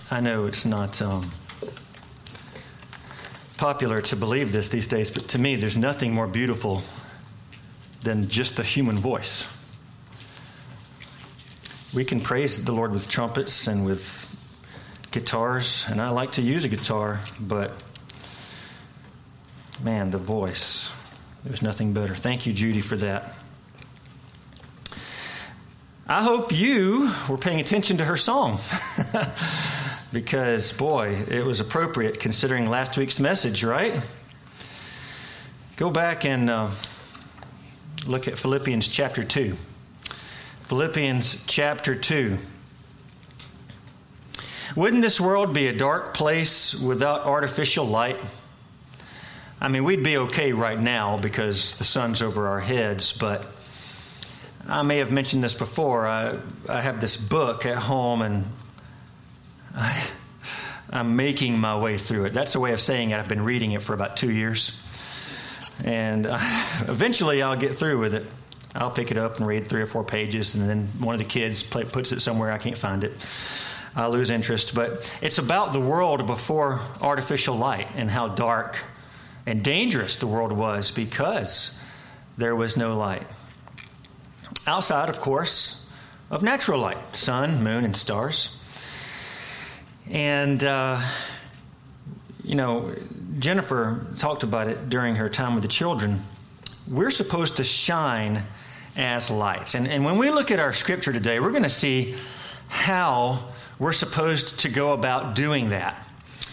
I know it's not popular to believe this these days, but to me, there's nothing more beautiful than just the human voice. We can praise the Lord with trumpets and with guitars, and I like to use a guitar, but man, the voice, there's nothing better. Thank you, Judy, for that. I hope you were paying attention to her song because, boy, it was appropriate considering last week's message, right? Go back and look at Philippians chapter 2. Philippians chapter 2. Wouldn't this world be a dark place without artificial light? I mean, we'd be okay right now because the sun's over our heads, but I may have mentioned this before. I have this book at home, and I'm making my way through it. That's the way of saying it. I've been reading it for about 2 years, and eventually I'll get through with it. I'll pick it up and read 3 or 4 pages, and then one of the kids puts it somewhere I can't find it. I lose interest. But it's about the world before artificial light and how dark and dangerous the world was because there was no light. Outside, of course, of natural light, sun, moon, and stars. And, Jennifer talked about it during her time with the children. We're supposed to shine as lights. And when we look at our scripture today, we're going to see how we're supposed to go about doing that.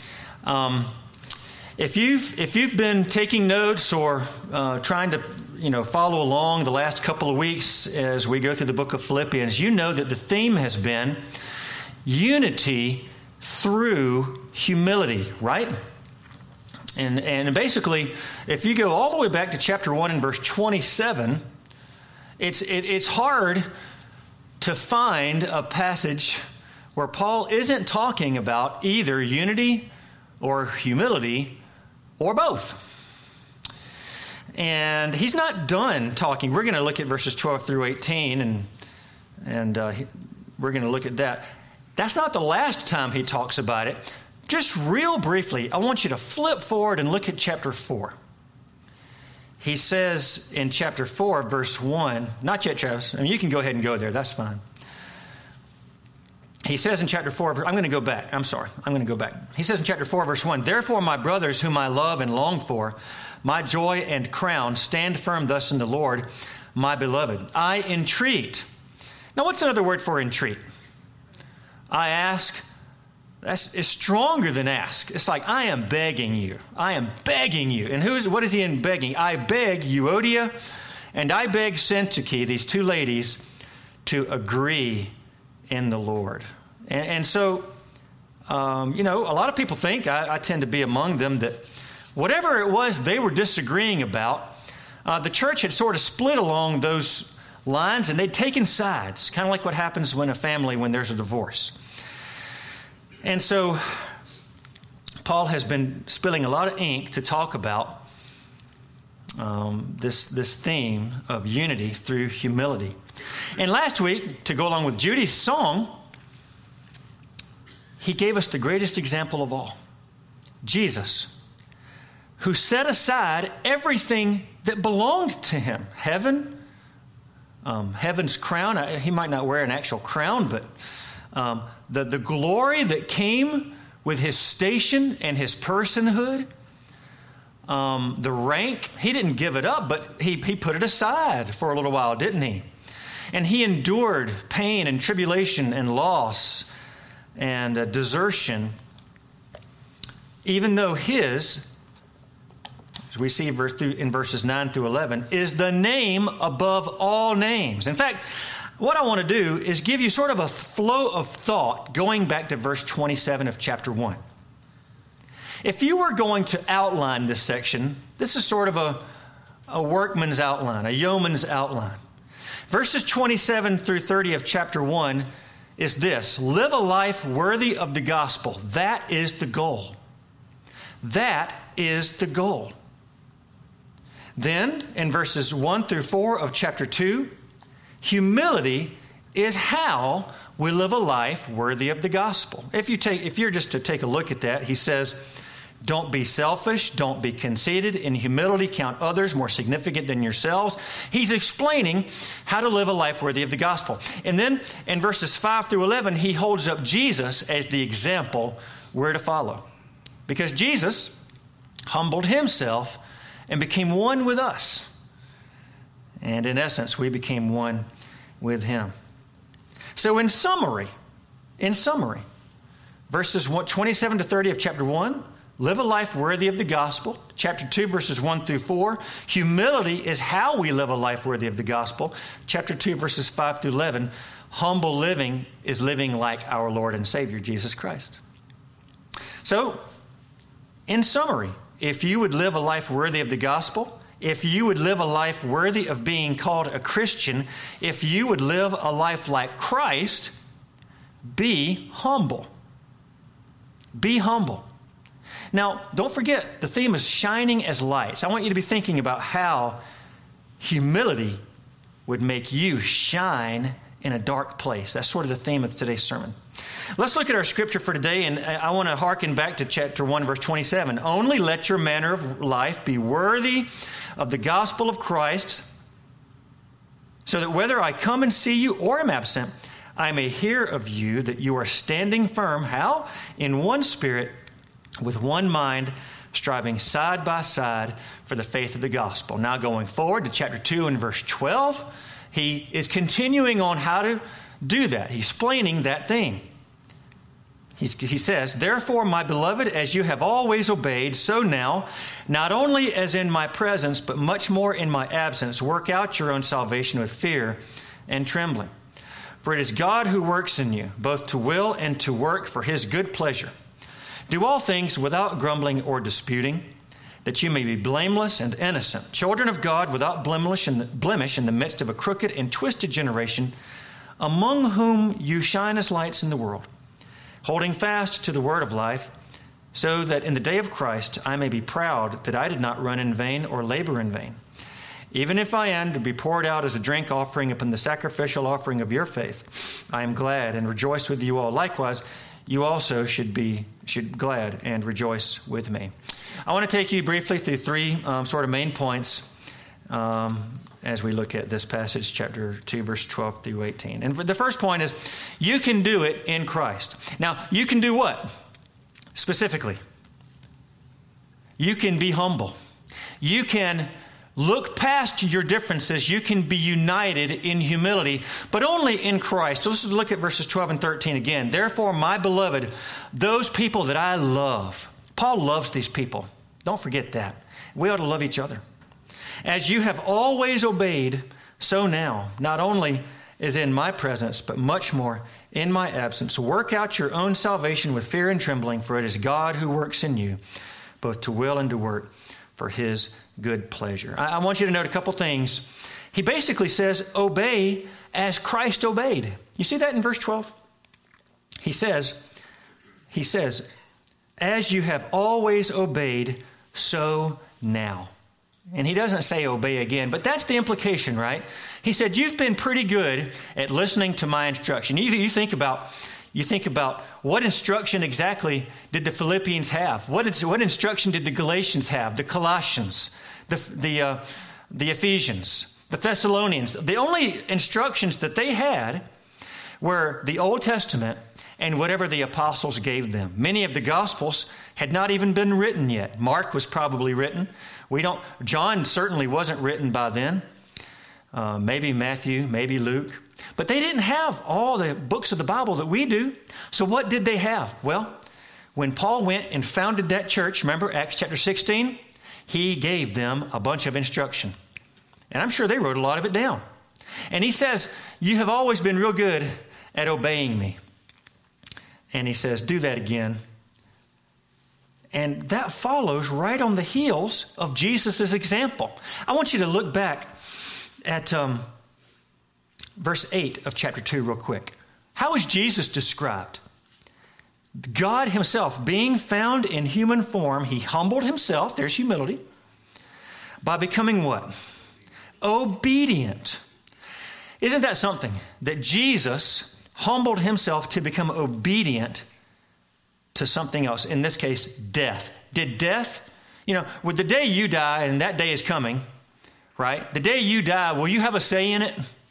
If you've been taking notes or trying to follow along the last couple of weeks as we go through the book of Philippians, you know that the theme has been unity through humility, right? And basically, if you go all the way back to chapter 1 and verse 27, it's hard to find a passage where Paul isn't talking about either unity or humility or both. And he's not done talking. We're going to look at verses 12 through 18, and we're going to look at that. That's not the last time he talks about it. Just real briefly, I want you to flip forward and look at chapter 4. He says in chapter 4, verse 1, not yet, Travis. I mean, you can go ahead and go there. That's fine. He says in chapter 4, I'm going to go back. I'm sorry. I'm going to go back. He says in chapter 4, verse 1, "Therefore, my brothers, whom I love and long for, my joy and crown, stand firm thus in the Lord, my beloved. I entreat." Now, what's another word for entreat? I ask. It's stronger than ask. It's like, I am begging you. I am begging you. And what is he in begging? I beg Euodia and I beg Syntyche, these two ladies, to agree in the Lord. And so, a lot of people think, I tend to be among them, that whatever it was they were disagreeing about, the church had sort of split along those lines and they'd taken sides, kind of like what happens when there's a divorce. And so Paul has been spilling a lot of ink to talk about this theme of unity through humility. And last week, to go along with Judy's song, he gave us the greatest example of all. Jesus, who set aside everything that belonged to him. Heaven's crown. He might not wear an actual crown, but the glory that came with his station and his personhood, the rank, he didn't give it up, but he put it aside for a little while, didn't he? And he endured pain and tribulation and loss and desertion, even though his, as we see in verses 9 through 11, is the name above all names. In fact, what I want to do is give you sort of a flow of thought going back to verse 27 of chapter 1. If you were going to outline this section, this is sort of a workman's outline, a yeoman's outline. Verses 27 through 30 of chapter 1 is this: live a life worthy of the gospel. That is the goal. That is the goal. Then, in verses 1 through 4 of chapter 2, humility is how we live a life worthy of the gospel. If you're just to take a look at that, he says, don't be selfish, don't be conceited. In humility, count others more significant than yourselves. He's explaining how to live a life worthy of the gospel. And then in verses 5 through 11, he holds up Jesus as the example we're to follow. Because Jesus humbled himself and became one with us. And in essence, we became one with him. So in summary, verses 27 to 30 of chapter 1, live a life worthy of the gospel. Chapter 2, verses 1 through 4, humility is how we live a life worthy of the gospel. Chapter 2, verses 5 through 11, humble living is living like our Lord and Savior, Jesus Christ. So, in summary, if you would live a life worthy of the gospel, if you would live a life worthy of being called a Christian, if you would live a life like Christ, be humble. Be humble. Now, don't forget, the theme is shining as lights. I want you to be thinking about how humility would make you shine in a dark place. That's sort of the theme of today's sermon. Let's look at our scripture for today, and I want to hearken back to chapter 1, verse 27. Only let your manner of life be worthy of the gospel of Christ, so that whether I come and see you or am absent, I may hear of you that you are standing firm. How? In one spirit, with one mind, striving side by side for the faith of the gospel. Now going forward to chapter 2 and verse 12, he is continuing on how to do that. He's explaining that thing. He says, therefore, my beloved, as you have always obeyed, so now, not only as in my presence, but much more in my absence, work out your own salvation with fear and trembling. For it is God who works in you, both to will and to work for his good pleasure. Do all things without grumbling or disputing, that you may be blameless and innocent, children of God without blemish in the midst of a crooked and twisted generation, among whom you shine as lights in the world, holding fast to the word of life, so that in the day of Christ I may be proud that I did not run in vain or labor in vain. Even if I am to be poured out as a drink offering upon the sacrificial offering of your faith, I am glad and rejoice with you all. Likewise, you also should glad and rejoice with me. I want to take you briefly through three sort of main points as we look at this passage, chapter 2, verse 12 through 18. And the first point is, you can do it in Christ. Now, you can do what? Specifically, you can be humble. You can look past your differences. You can be united in humility, but only in Christ. So let's look at verses 12 and 13 again. Therefore, my beloved, those people that I love. Paul loves these people. Don't forget that. We ought to love each other. As you have always obeyed, so now, not only is in my presence, but much more in my absence. Work out your own salvation with fear and trembling, for it is God who works in you, both to will and to work for his good pleasure. I want you to note a couple things. He basically says, obey as Christ obeyed. You see that in verse 12? He says, as you have always obeyed, so now. And he doesn't say obey again, but that's the implication, right? He said, you've been pretty good at listening to my instruction. You think about what instruction exactly did the Philippians have? What instruction did the Galatians have? The Colossians, the Ephesians, the Thessalonians. The only instructions that they had were the Old Testament and whatever the apostles gave them. Many of the Gospels had not even been written yet. Mark was probably written. John certainly wasn't written by then. Maybe Matthew, maybe Luke. But they didn't have all the books of the Bible that we do. So what did they have? Well, when Paul went and founded that church, remember Acts chapter 16? He gave them a bunch of instruction. And I'm sure they wrote a lot of it down. And he says, you have always been real good at obeying me. And he says, do that again. And that follows right on the heels of Jesus' example. I want you to look back at verse 8 of chapter 2 real quick. How is Jesus described? God himself, being found in human form, he humbled himself, there's humility, by becoming what? Obedient. Isn't that something? That Jesus humbled himself to become obedient to something else. In this case, death. Did death, with the day you die, and that day is coming, right? The day you die, will you have a say in it?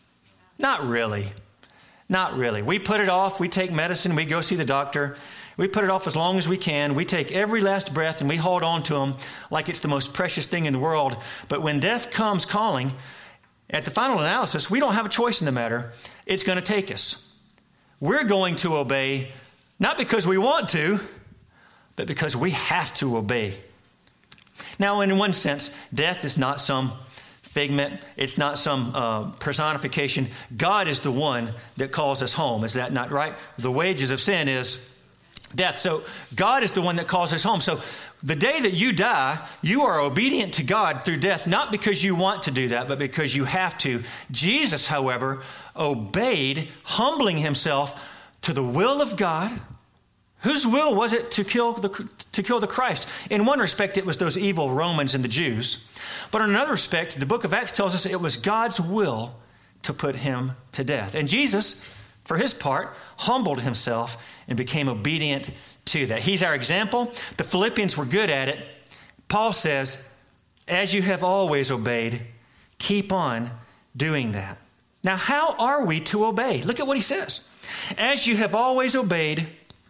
Not really. Not really. We put it off. We take medicine. We go see the doctor. We put it off as long as we can. We take every last breath and we hold on to them like it's the most precious thing in the world. But when death comes calling, at the final analysis, we don't have a choice in the matter. It's going to take us. We're going to obey, not because we want to, but because we have to obey. Now, in one sense, death is not some figment. It's not some personification. God is the one that calls us home. Is that not right? The wages of sin is death. So God is the one that calls us home. So the day that you die, you are obedient to God through death, not because you want to do that, but because you have to. Jesus, however, obeyed, humbling himself to the will of God. Whose will was it to kill the Christ? In one respect, it was those evil Romans and the Jews. But in another respect, the book of Acts tells us it was God's will to put him to death. And Jesus, for his part, humbled himself and became obedient to that. He's our example. The Philippians were good at it. Paul says, as you have always obeyed, keep on doing that. Now, how are we to obey? Look at what he says. As you have always obeyed.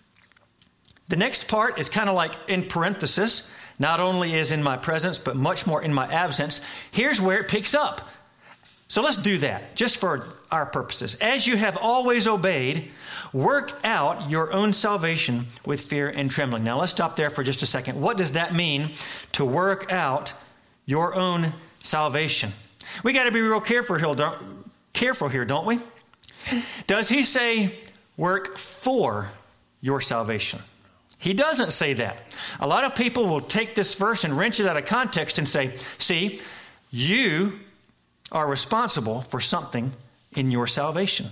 The next part is kind of like in parenthesis. Not only is in my presence, but much more in my absence. Here's where it picks up. So let's do that, just for our purposes. As you have always obeyed, work out your own salvation with fear and trembling. Now let's stop there for just a second. What does that mean, to work out your own salvation? We got to be real careful here, don't we? Does he say work for your salvation? He doesn't say that. A lot of people will take this verse and wrench it out of context and say, see, you are responsible for something in your salvation.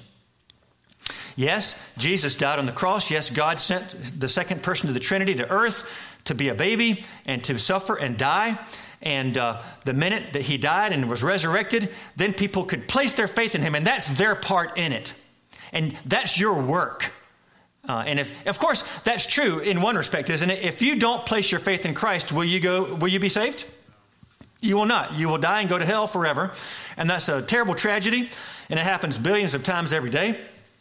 Yes, Jesus died on the cross. Yes, God sent the second person of the Trinity to earth to be a baby and to suffer and die. And the minute that he died and was resurrected, then people could place their faith in him, and that's their part in it. And that's your work. And of course, that's true in one respect, isn't it? If you don't place your faith in Christ, will you be saved? You will not. You will die and go to hell forever. And that's a terrible tragedy. And it happens billions of times every day.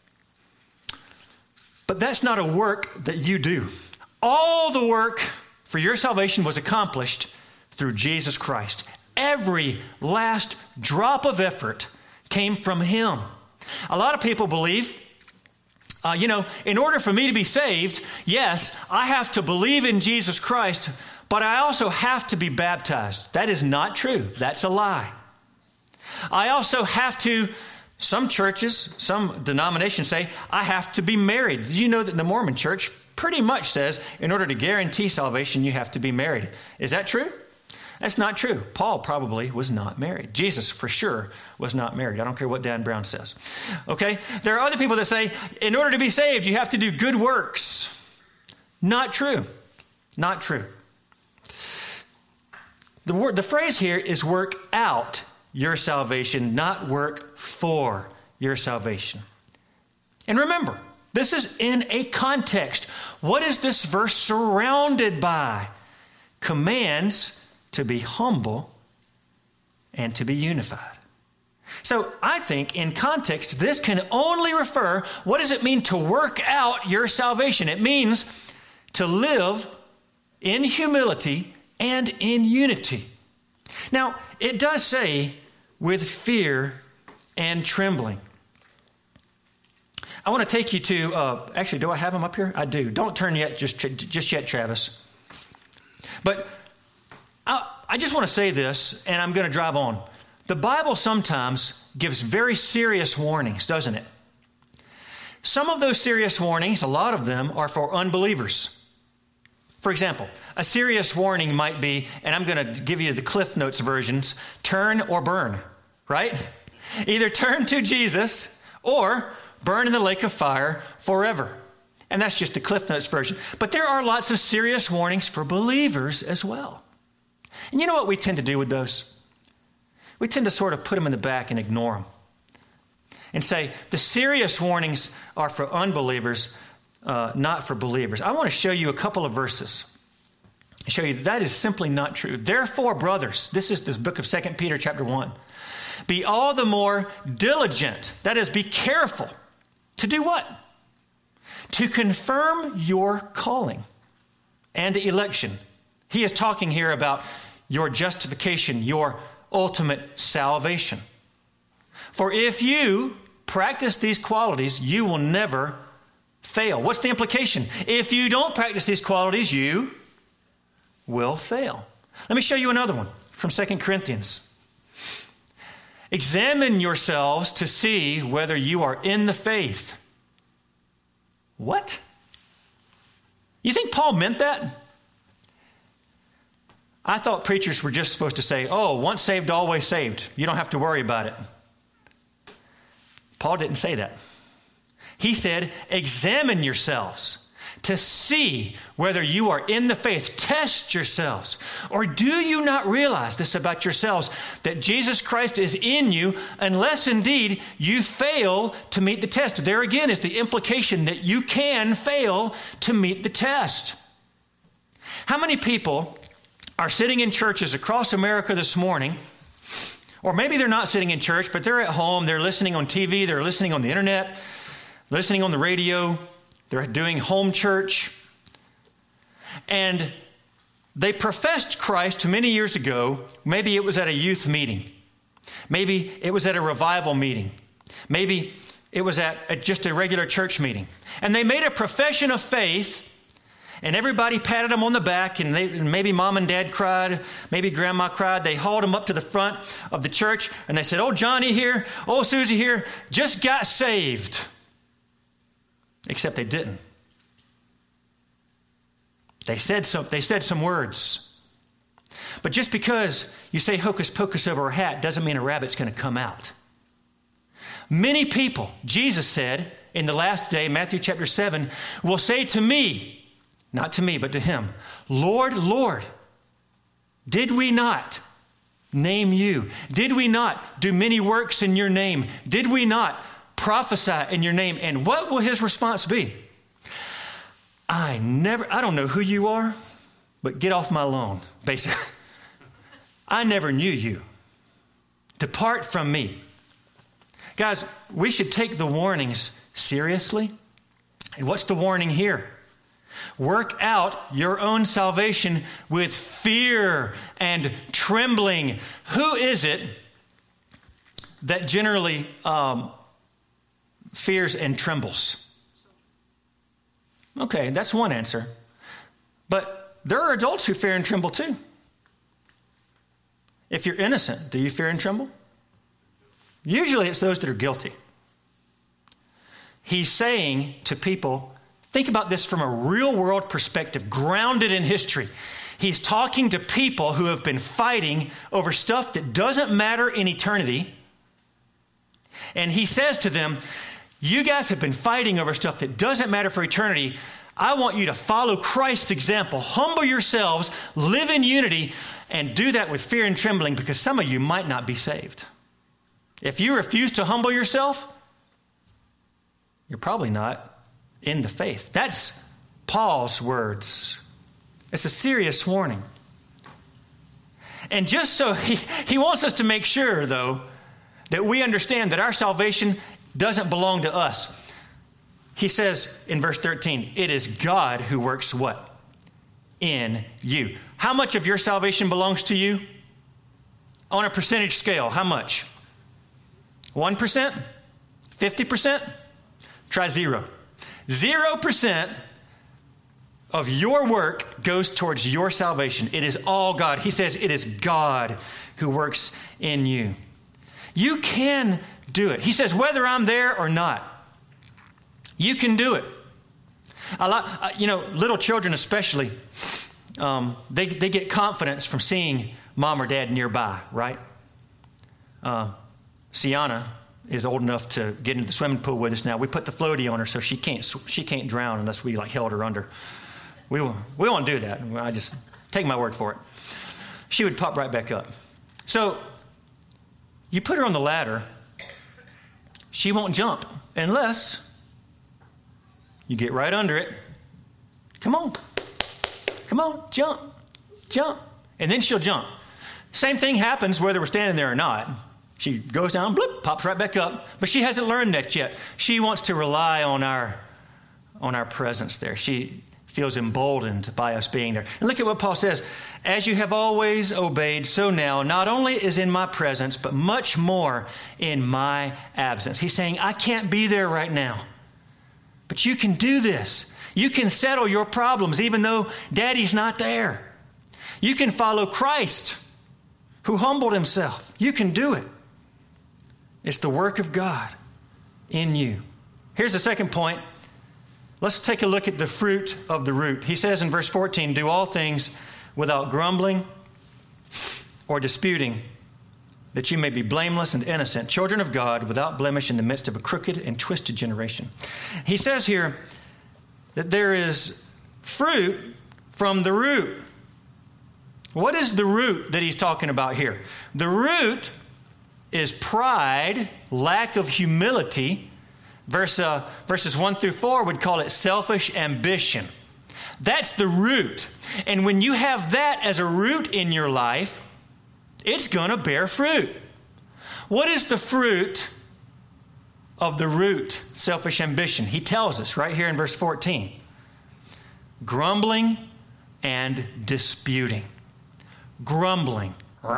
But that's not a work that you do. All the work for your salvation was accomplished through Jesus Christ. Every last drop of effort came from him. A lot of people believe, in order for me to be saved, yes, I have to believe in Jesus Christ, but I also have to be baptized. That is not true. That's a lie. I also have to, some churches, some denominations say, I have to be married. Did you know that the Mormon church pretty much says, in order to guarantee salvation, you have to be married? Is that true? That's not true. Paul probably was not married. Jesus, for sure, was not married. I don't care what Dan Brown says. Okay? There are other people that say, in order to be saved, you have to do good works. Not true. Not true. The phrase here is work out your salvation, not work for your salvation. And remember, this is in a context. What is this verse surrounded by? Commands to be humble and to be unified. So I think in context, this can only refer, what does it mean to work out your salvation? It means to live in humility and in unity. Now, it does say with fear and trembling. I want to take you to, actually, do I have them up here? I do. Don't turn yet, just yet, Travis. But I just want to say this, and I'm going to drive on. The Bible sometimes gives very serious warnings, doesn't it? Some of those serious warnings, a lot of them, are for unbelievers. For example, a serious warning might be, and I'm going to give you the Cliff Notes versions, turn or burn, right? Either turn to Jesus or burn in the lake of fire forever. And that's just the Cliff Notes version. But there are lots of serious warnings for believers as well. And you know what we tend to do with those? We tend to sort of put them in the back and ignore them. and say the serious warnings are for unbelievers, not for believers. I want to show you a couple of verses. Show you that is simply not true. Therefore, brothers, this is this book of 2 Peter chapter 1. Be all the more diligent. That is, be careful. To do what? To confirm your calling and election. He is talking here about your justification, your ultimate salvation. For if you practice these qualities, you will never fail. What's the implication? If you don't practice these qualities, you will fail. Let me show you another one from 2 Corinthians. Examine yourselves to see whether you are in the faith. What? You think Paul meant that? I thought preachers were just supposed to say, oh, once saved, always saved. You don't have to worry about it. Paul didn't say that. He said, examine yourselves to see whether you are in the faith. Test yourselves. Or do you not realize this about yourselves, that Jesus Christ is in you, unless indeed you fail to meet the test? There again is the implication that you can fail to meet the test. How many people are sitting in churches across America this morning, or maybe they're not sitting in church, but they're at home, they're listening on TV, they're listening on the internet, listening on the radio, they're doing home church, and they professed Christ many years ago. Maybe it was at a youth meeting. Maybe it was at a revival meeting. Maybe it was at just a regular church meeting. And they made a profession of faith, and everybody patted them on the back, and maybe mom and dad cried, maybe grandma cried. They hauled them up to the front of the church, and they said, oh, Johnny here, oh, Susie here, just got saved. Except they didn't. They said some words. But just because you say hocus pocus over a hat doesn't mean a rabbit's going to come out. Many people, Jesus said in the last day, Matthew chapter 7, will say to me, not to me, but to him, Lord, Lord, did we not name you? Did we not do many works in your name? Did we not prophesy in your name? And what will his response be? I don't know who you are, but get off my lawn, basically. I never knew you. Depart from me. Guys, we should take the warnings seriously. And what's the warning here? Work out your own salvation with fear and trembling. Who is it that generally fears and trembles? Okay, that's one answer. But there are adults who fear and tremble too. If you're innocent, do you fear and tremble? Usually it's those that are guilty. He's saying to people, think about this from a real world perspective, grounded in history. He's talking to people who have been fighting over stuff that doesn't matter in eternity. And he says to them, you guys have been fighting over stuff that doesn't matter for eternity. I want you to follow Christ's example. Humble yourselves, live in unity, and do that with fear and trembling, because some of you might not be saved. If you refuse to humble yourself, you're probably not in the faith. That's Paul's words. It's a serious warning. And just so he wants us to make sure, though, that we understand that our salvation doesn't belong to us. He says in verse 13, it is God who works what? In you. How much of your salvation belongs to you? On a percentage scale, how much? 1%? 50%? Try 0. 0% of your work goes towards your salvation. It is all God. He says it is God who works in you. You can do it. He says, whether I'm there or not, you can do it. Little children especially, they get confidence from seeing mom or dad nearby, right? Sienna is old enough to get into the swimming pool with us now. We put the floaty on her so she can't drown unless we held her under. We won't do that. I just take my word for it. She would pop right back up. So you put her on the ladder. she won't jump unless you get right under it. Come on, jump. And then she'll jump. Same thing happens whether we're standing there or not. She goes down, bloop, pops right back up. But she hasn't learned that yet. She wants to rely on our presence there. She feels emboldened by us being there. And look at what Paul says. As you have always obeyed, so now, not only is in my presence, but much more in my absence. He's saying, I can't be there right now. But you can do this. You can settle your problems even though Daddy's not there. You can follow Christ, who humbled himself. You can do it. It's the work of God in you. Here's the second point. Let's take a look at the fruit of the root. He says in verse 14, do all things without grumbling or disputing, that you may be blameless and innocent, children of God, without blemish in the midst of a crooked and twisted generation. He says here that there is fruit from the root. What is the root that he's talking about here? The root is pride, lack of humility. Verses 1 through 4 would call it selfish ambition. That's the root. And when you have that as a root in your life, it's going to bear fruit. What is the fruit of the root? Selfish ambition. He tells us right here in verse 14. Grumbling and disputing. Grumbling.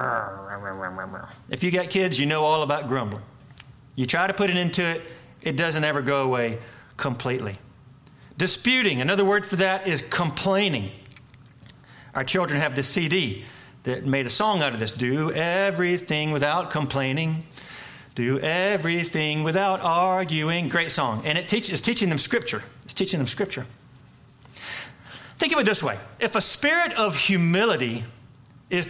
If you got kids, you know all about grumbling. You try to put it into it, it doesn't ever go away completely. Disputing, another word for that is complaining. Our children have this CD that made a song out of this. Do everything without complaining. Do everything without arguing. Great song. And it's teaching them Scripture. It's teaching them Scripture. Think of it this way. If a spirit of humility is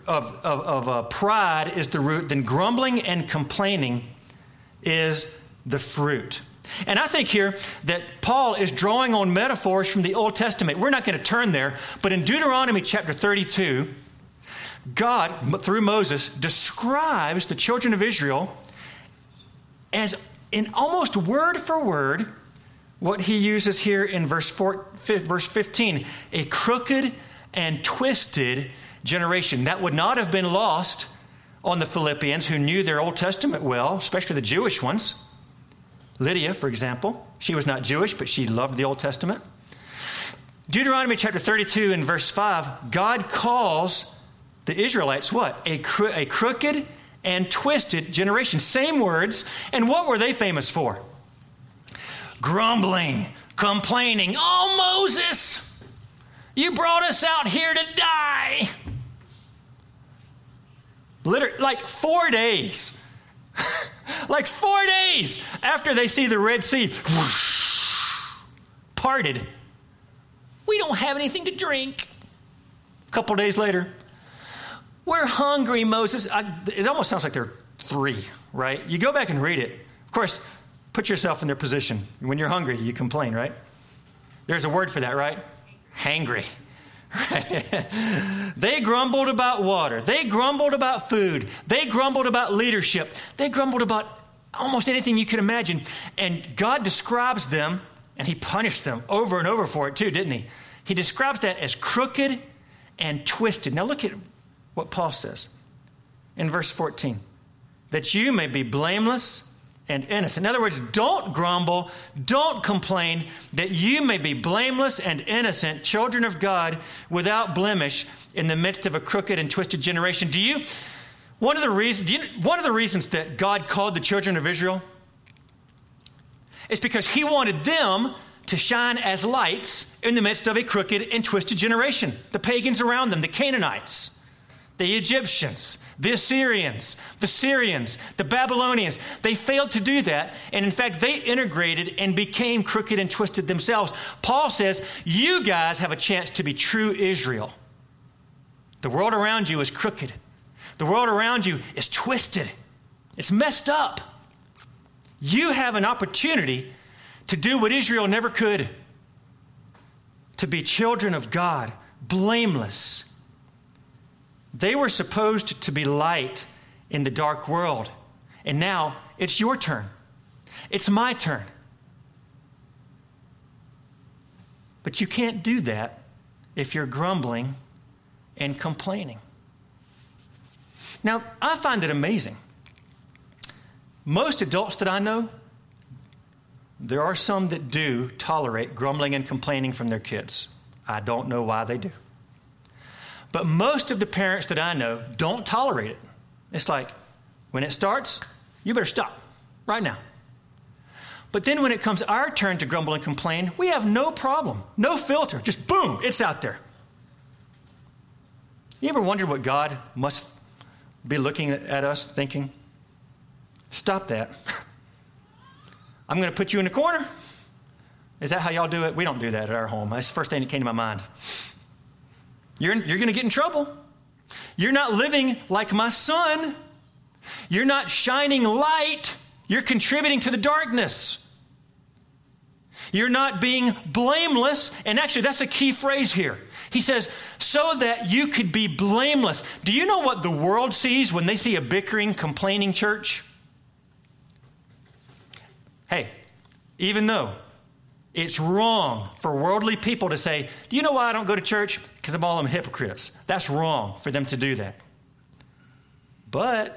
pride is the root, then grumbling and complaining is the fruit. And I think here that Paul is drawing on metaphors from the Old Testament. We're not going to turn there, but in Deuteronomy chapter 32, God, through Moses, describes the children of Israel as, in almost word for word, what he uses here in verse 15, a crooked and twisted generation. That would not have been lost on the Philippians, who knew their Old Testament well, especially the Jewish ones. Lydia, for example, she was not Jewish, but she loved the Old Testament. Deuteronomy chapter 32 and verse 5, God calls the Israelites what? A crooked and twisted generation. Same words. And what were they famous for? Grumbling, complaining. Oh, Moses, you brought us out here to die. Literally, like 4 days. Like 4 days after they see the Red Sea whoosh, parted. We don't have anything to drink. A couple days later, we're hungry, Moses. It almost sounds like they're 3, right? You go back and read it. Of course, put yourself in their position. When you're hungry, you complain, right? There's a word for that, right? Hangry. They grumbled about water. They grumbled about food. They grumbled about leadership. They grumbled about almost anything you could imagine. And God describes them, and he punished them over and over for it too, didn't he? He describes that as crooked and twisted. Now look at what Paul says in verse 14. That you may be blameless and innocent. In other words, don't grumble, don't complain, that you may be blameless and innocent, children of God, without blemish in the midst of a crooked and twisted generation. One of the reasons that God called the children of Israel is because he wanted them to shine as lights in the midst of a crooked and twisted generation. The pagans around them, the Canaanites, the Egyptians, the Assyrians, the Syrians, the Babylonians, they failed to do that. And in fact, they integrated and became crooked and twisted themselves. Paul says, you guys have a chance to be true Israel. The world around you is crooked. The world around you is twisted. It's messed up. You have an opportunity to do what Israel never could. To be children of God, blameless. They were supposed to be light in the dark world. And now it's your turn. It's my turn. But you can't do that if you're grumbling and complaining. Now, I find it amazing. Most adults that I know, there are some that do tolerate grumbling and complaining from their kids. I don't know why they do. But most of the parents that I know don't tolerate it. It's like, when it starts, you better stop right now. But then when it comes our turn to grumble and complain, we have no problem, no filter, just boom, it's out there. You ever wondered what God must be looking at us thinking? Stop that. I'm going to put you in the corner. Is that how y'all do it? We don't do that at our home. That's the first thing that came to my mind. You're going to get in trouble. You're not living like my son. You're not shining light. You're contributing to the darkness. You're not being blameless. And actually, that's a key phrase here. He says, so that you could be blameless. Do you know what the world sees when they see a bickering, complaining church? Hey, even though it's wrong for worldly people to say, do you know why I don't go to church? Because I'm all them hypocrites. That's wrong for them to do that. But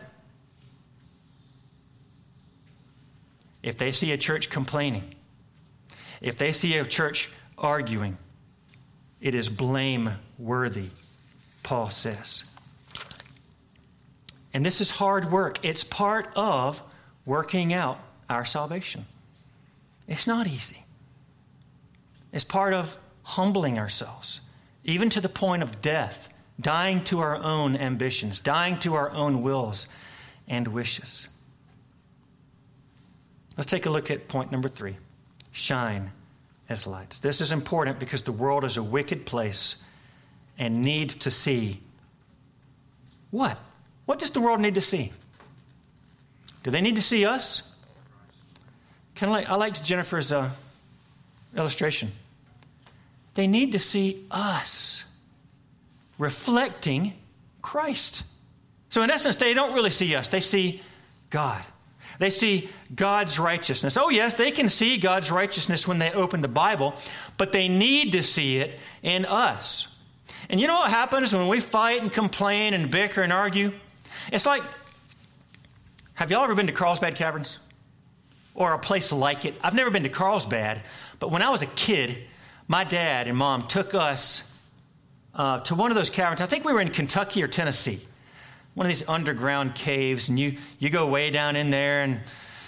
if they see a church complaining, if they see a church arguing, it is blameworthy, Paul says. And this is hard work. It's part of working out our salvation. It's not easy. It's part of humbling ourselves, even to the point of death, dying to our own ambitions, dying to our own wills and wishes. Let's take a look at point number 3. Shine as lights. This is important because the world is a wicked place and needs to see what? What does the world need to see? Do they need to see us? I liked Jennifer's illustration. They need to see us reflecting Christ. So in essence, they don't really see us. They see God. They see God's righteousness. Oh, yes, they can see God's righteousness when they open the Bible, but they need to see it in us. And you know what happens when we fight and complain and bicker and argue? It's like, have y'all ever been to Carlsbad Caverns? Or a place like it? I've never been to Carlsbad, but when I was a kid, my dad and mom took us to one of those caverns. I think we were in Kentucky or Tennessee. One of these underground caves, and you go way down in there, and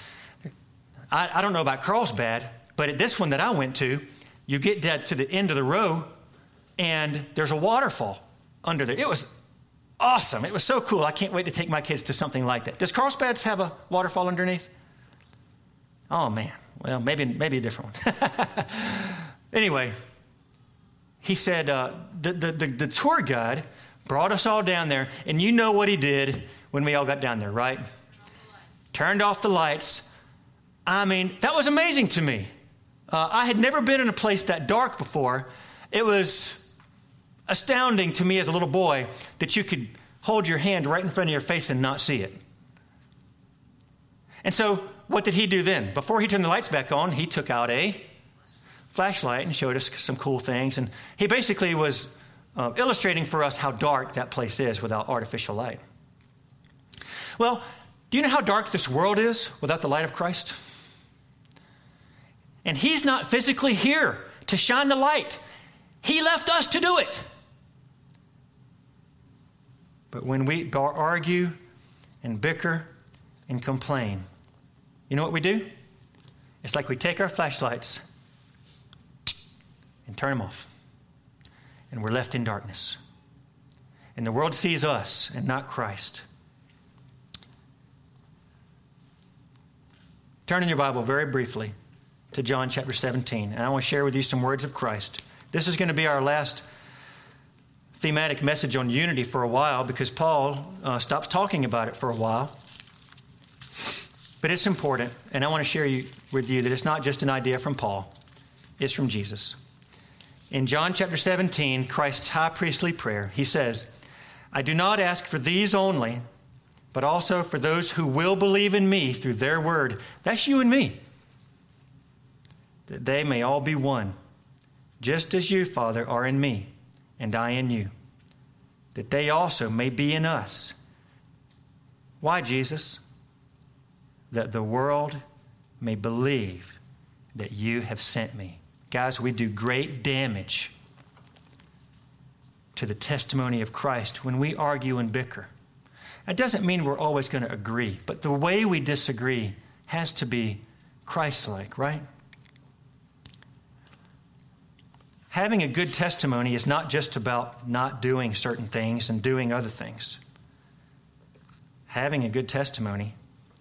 I don't know about Carlsbad, but at this one that I went to, you get down to the end of the row, and there's a waterfall under there. It was awesome. It was so cool. I can't wait to take my kids to something like that. Does Carlsbad have a waterfall underneath? Oh, man. Well, maybe a different one. Anyway, he said the tour guide brought us all down there, and you know what he did when we all got down there, right? Turned off the lights. I mean, that was amazing to me. I had never been in a place that dark before. It was astounding to me as a little boy that you could hold your hand right in front of your face and not see it. And so what did he do then? Before he turned the lights back on, he took out a flashlight and showed us some cool things. And he basically was illustrating for us how dark that place is without artificial light. Well, do you know how dark this world is without the light of Christ? And he's not physically here to shine the light. He left us to do it. But when we argue and bicker and complain, you know what we do? It's like we take our flashlights and turn them off. And we're left in darkness. And the world sees us and not Christ. Turn in your Bible very briefly to John chapter 17. And I want to share with you some words of Christ. This is going to be our last thematic message on unity for a while because Paul stops talking about it for a while. But it's important, and I want to share with you that it's not just an idea from Paul. It's from Jesus. In John chapter 17, Christ's high priestly prayer, he says, I do not ask for these only, but also for those who will believe in me through their word. That's you and me. that they may all be one, just as you, Father, are in me, and I in you, that they also may be in us. Why, Jesus? That the world may believe that you have sent me. Guys, we do great damage to the testimony of Christ when we argue and bicker. It doesn't mean we're always going to agree, but the way we disagree has to be Christ-like, right? Having a good testimony is not just about not doing certain things and doing other things. Having a good testimony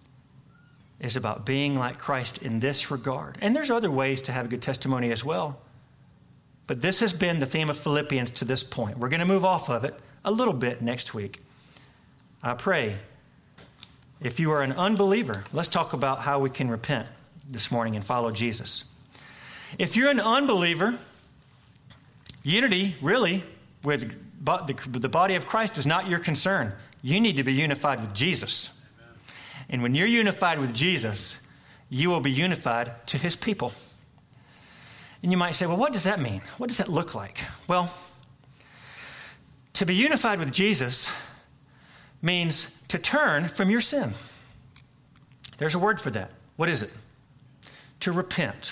is about being like Christ in this regard. And there's other ways to have a good testimony as well. But this has been the theme of Philippians to this point. We're going to move off of it a little bit next week. I pray, if you are an unbeliever, let's talk about how we can repent this morning and follow Jesus. If you're an unbeliever, unity, really, with the body of Christ is not your concern. You need to be unified with Jesus. Amen. And when you're unified with Jesus, you will be unified to his people. And you might say, well, what does that mean? What does that look like? Well, to be unified with Jesus means to turn from your sin. There's a word for that. What is it? To repent.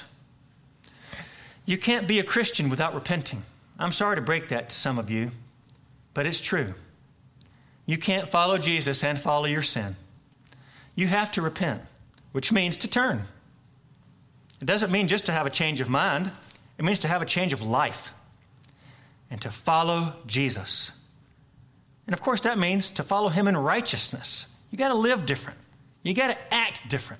You can't be a Christian without repenting. I'm sorry to break that to some of you, but it's true. You can't follow Jesus and follow your sin. You have to repent, which means to turn. It doesn't mean just to have a change of mind. It means to have a change of life and to follow Jesus. And of course, that means to follow him in righteousness. You got to live different. You got to act different.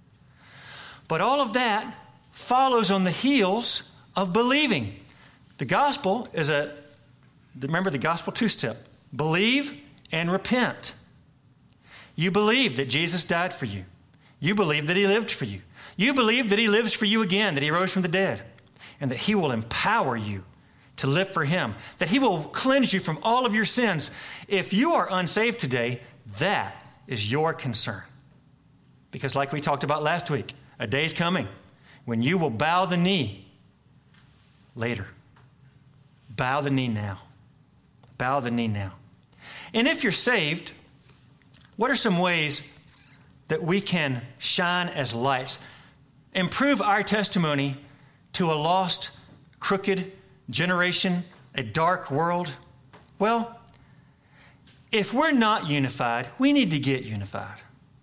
But all of that follows on the heels of believing. The gospel is remember the gospel two-step. Believe and repent. You believe that Jesus died for you. You believe that he lived for you. You believe that he lives for you again, that he rose from the dead, and that he will empower you to live for him, that he will cleanse you from all of your sins. If you are unsaved today, that is your concern. Because like we talked about last week, a day's coming when you will bow the knee later. Bow the knee now. Bow the knee now. And if you're saved, what are some ways that we can shine as lights, improve our testimony to a lost, crooked generation, a dark world? Well, if we're not unified, we need to get unified.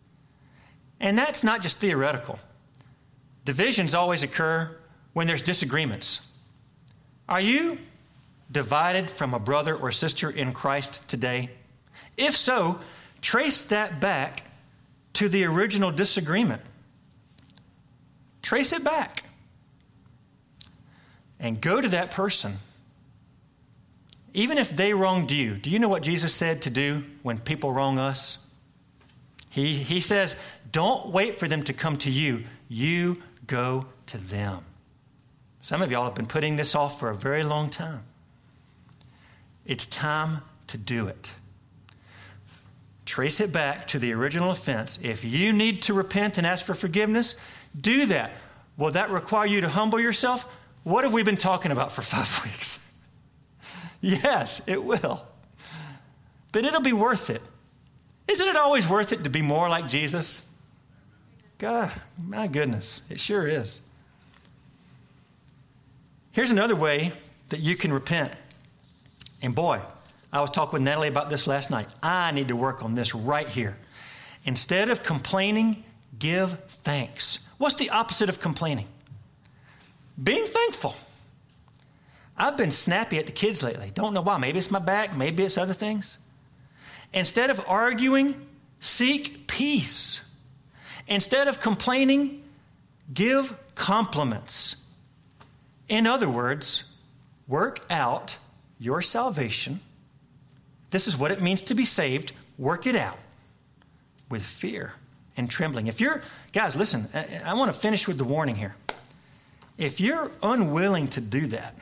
And that's not just theoretical. Divisions always occur when there's disagreements. Are you divided from a brother or sister in Christ today? If so, trace that back to the original disagreement. Trace it back. And go to that person. Even if they wronged you, do you know what Jesus said to do when people wrong us? He says, don't wait for them to come to you. You go to them. Some of y'all have been putting this off for a very long time. It's time to do it. Trace it back to the original offense. If you need to repent and ask for forgiveness, do that. Will that require you to humble yourself? What have we been talking about for 5 weeks? Yes, it will. But it'll be worth it. Isn't it always worth it to be more like Jesus? God, my goodness, it sure is. Here's another way that you can repent. And boy, I was talking with Natalie about this last night. I need to work on this right here. Instead of complaining, give thanks. What's the opposite of complaining? Being thankful. I've been snappy at the kids lately. Don't know why. Maybe it's my back. Maybe it's other things. Instead of arguing, seek peace. Instead of complaining, give compliments. In other words, work out your salvation. This is what it means to be saved. Work it out with fear and trembling. Guys, listen, I want to finish with the warning here. If you're unwilling to do that,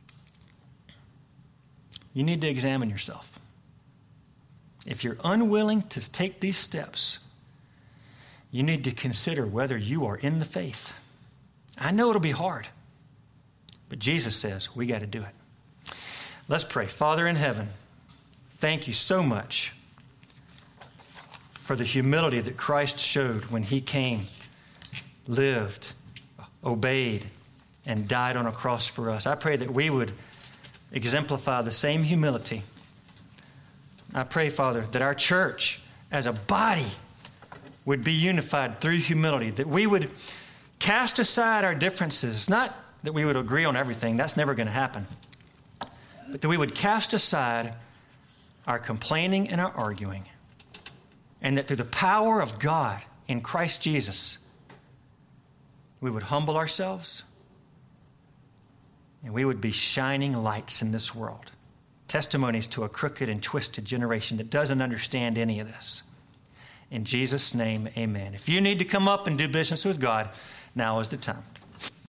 you need to examine yourself. If you're unwilling to take these steps, you need to consider whether you are in the faith. I know it'll be hard. But Jesus says we got to do it. Let's pray. Father in heaven, thank you so much for the humility that Christ showed when he came, lived, obeyed, and died on a cross for us. I pray that we would exemplify the same humility. I pray, Father, that our church as a body would be unified through humility, that we would cast aside our differences, not that we would agree on everything, that's never going to happen, but that we would cast aside our complaining and our arguing, and that through the power of God in Christ Jesus, we would humble ourselves and we would be shining lights in this world, testimonies to a crooked and twisted generation that doesn't understand any of this. In Jesus' name, amen. If you need to come up and do business with God, now is the time.